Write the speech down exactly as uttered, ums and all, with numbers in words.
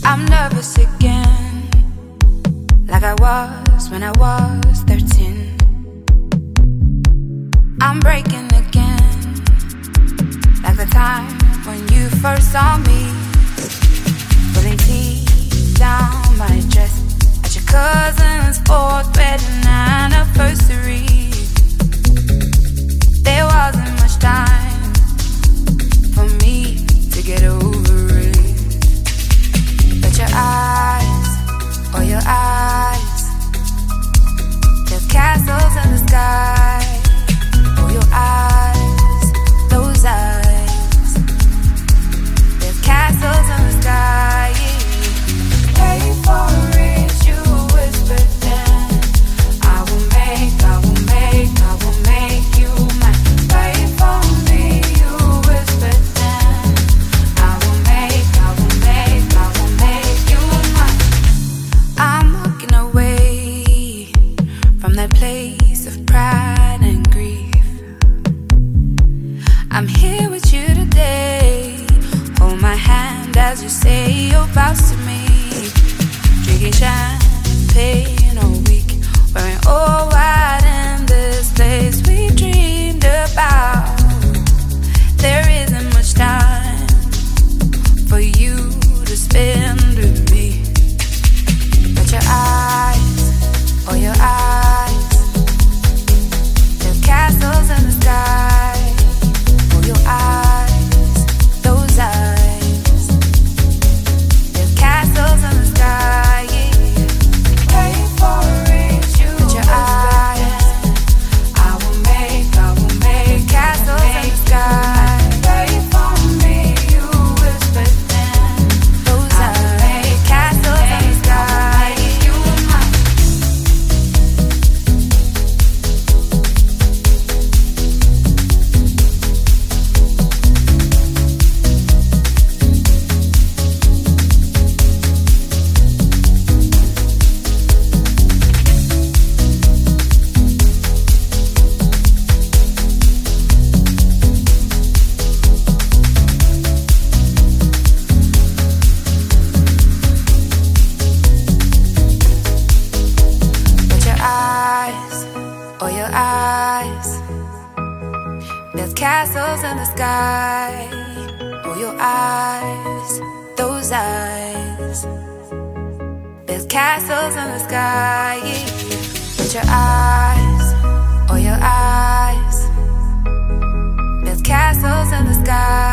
I'm nervous again, like I was when I was thirteen. I'm breaking again, like the time when you first saw me, putting tea down my dress at your cousin's fourth wedding anniversary. There wasn't much time for me to get over it. But your eyes, oh your eyes, there's castles in the sky. Oh your eyes, those eyes, there's castles in the sky. Wait for it, you whispered then. I will make, I will make, I will make you mine. Wait for me, you whispered then. I will make, I will make, I will make you mine. I'm walking away from that place of pride and grief. I'm here with you today. Hold my hand as you say your vows to me. Drinking champagne all week, wearing all white in this place we dreamed about. There isn't much time for you to spend with me. But your eyes, oh your eyes, there's castles in the sky. Oh your eyes, those eyes, there's castles in the sky. Wait for it, you. But your eyes, I will make, I will make castles in the sky. Wait for me, you whispered then. Those eyes, make castles in the sky. You and mine. But your eyes, oh your eyes, there's castles in the sky. Oh your eyes, those eyes, there's castles in the sky. But your eyes, oh your eyes, there's castles in the sky.